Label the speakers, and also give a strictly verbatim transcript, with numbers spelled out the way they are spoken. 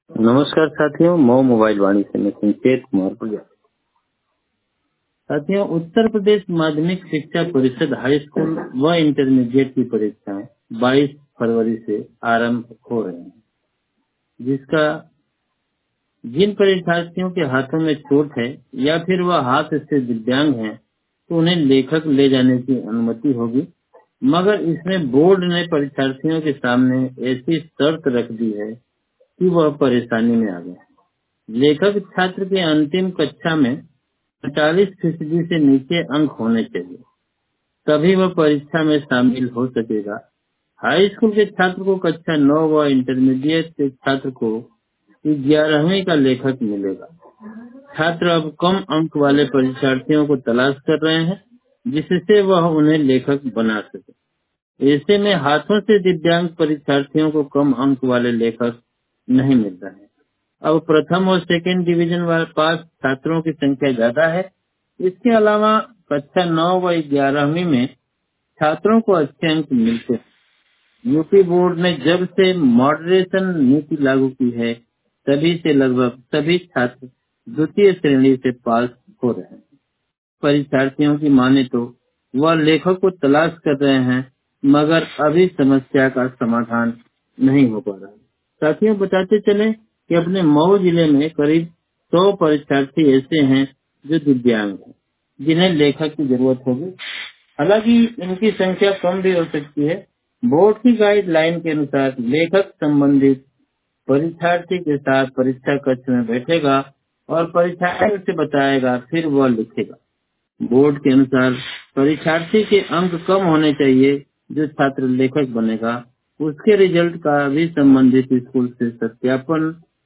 Speaker 1: नमस्कार साथियों, मऊ मोबाइल वाणी से मैं संकेत कुमार प्रजापति। साथियों, उत्तर प्रदेश माध्यमिक शिक्षा परिषद हाई स्कूल व इंटरमीडिएट की परीक्षाएं बाईस फरवरी से आरंभ हो रही हैं, जिसका जिन परीक्षार्थियों के हाथों में चोट है या फिर वह हाथ से दिव्यांग हैं, तो उन्हें लेखक ले जाने की अनुमति होगी। मगर इसमें बोर्ड ने परीक्षार्थियों के सामने ऐसी शर्त रख दी है कि वह परेशानी में आ गए। लेखक छात्र के अंतिम कक्षा में पैंतालीस फीसदी से नीचे अंक होने चाहिए, तभी वह परीक्षा में शामिल हो सकेगा। हाई स्कूल के छात्र को कक्षा नौ व इंटरमीडिएट के छात्र को ग्यारहवीं का लेखक मिलेगा। छात्र अब कम अंक वाले परीक्षार्थियों को तलाश कर रहे हैं, जिससे वह उन्हें लेखक बना सके। ऐसे में हाथों से दिव्यांग परीक्षार्थियों को कम अंक वाले लेखक नहीं मिल रहे हैं। अब प्रथम और सेकेंड डिवीजन वाले पास छात्रों की संख्या ज्यादा है। इसके अलावा कक्षा नौ व ग्यारहवीं में छात्रों को अच्छे अंक मिलते हैं। यूपी बोर्ड ने जब से मॉडरेशन नीति लागू की है, तभी से लगभग सभी छात्र द्वितीय श्रेणी से पास हो रहे हैं। परीक्षार्थियों की माने तो वह लेखक को तलाश कर रहे हैं, मगर अभी समस्या का समाधान नहीं हो पा रहा है। साथियों, बताते चले कि अपने मऊ जिले में करीब सौ परीक्षार्थी ऐसे हैं जो दिव्यांग हैं, जिन्हें लेखक की जरूरत होगी। हालांकि इनकी संख्या कम भी हो सकती है। बोर्ड की गाइडलाइन के अनुसार लेखक संबंधित परीक्षार्थी के साथ परीक्षा कक्ष में बैठेगा और परीक्षार्थी उसे बताएगा, फिर वह लिखेगा। बोर्ड के अनुसार परीक्षार्थी के अंक कम होने चाहिए। जो छात्र लेखक बनेगा, उसके रिजल्ट का भी संबंधित स्कूल से सत्यापन